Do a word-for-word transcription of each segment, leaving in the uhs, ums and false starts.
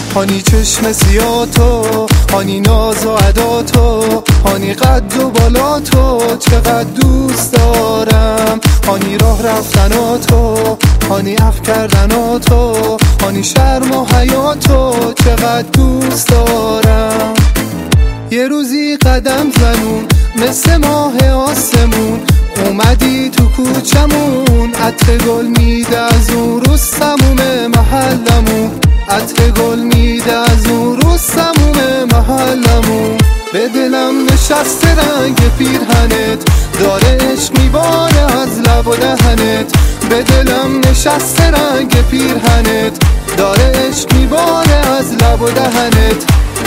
هانی چشم سیاه تو، هانی ناز و ادا تو، هانی قد و بالا تو، چقدر دوست دارم. هانی راه رفتن تو، هانی عفو کردن تو، هانی شرم و حیا تو، چقدر دوست دارم. یه روزی قدم زنون مثل ماه آسمون، اومدی تو کوچمون، عطر گل میده از اون روز سموم محلمون، عطر گل میده از اون روز سموم محلمون. به دلم نشسته رنگ پیرهنت، داره عشق میباره از لب و دهنت. به دلم نشسته رنگ پیرهنت، داره عشق میباره از لب و دهنت.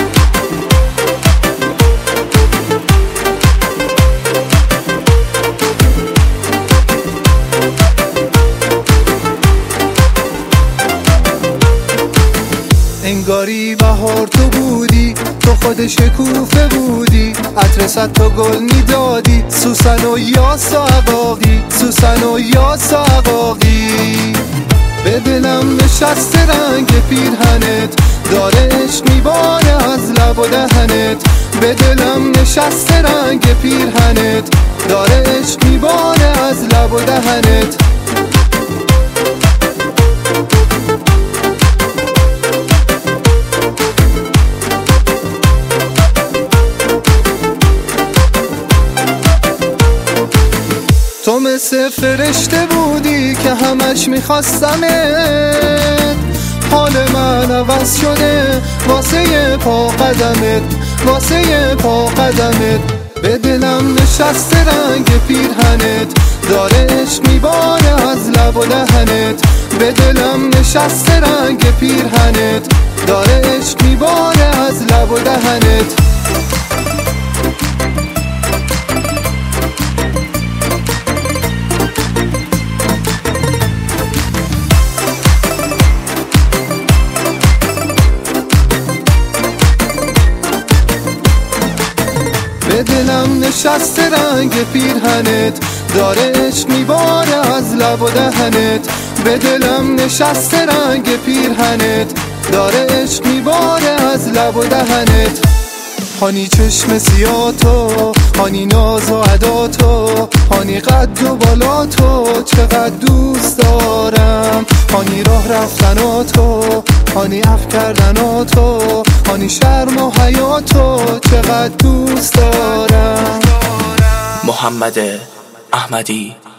انگاری بهار تو بودی، تو خود شکوفه بودی، عطر صد تا گل میدادی، سوسن و یاس و عقاقی، سوسن و یاس و عقاقی. به دلم نشسته رنگ پیرهنت، داره عشق میباره از لب و دهنت. به دلم نشسته رنگ پیرهنت، داره عشق میباره از لب و دهنت. تو مثل فرشته بودی که همش میخواستمت، حال من عوض شده واسه پا قدمت، واسه پا قدمت. به دلم نشسته رنگ پیرهنت، داره عشق میباره از لب و دهنت. به دلم نشسته رنگ پیرهنت، داره عشق میباره از لب و دهنت. به دلم نشسته رنگ پیرهنت، داره عشق میباره از لب و دهنت. به دلم نشسته رنگ پیرهنت، داره عشق میباره از لب و دهنت. هانی چشم سیاه تو، هانی ناز و ادا تو، هانی قد و بالا تو، چقدر دوست دارم. هانی راه رفتن تو، هانی عفو کردن تو، هانی شرم و حیا تو، چقدر دوست دارم. محمد احمدی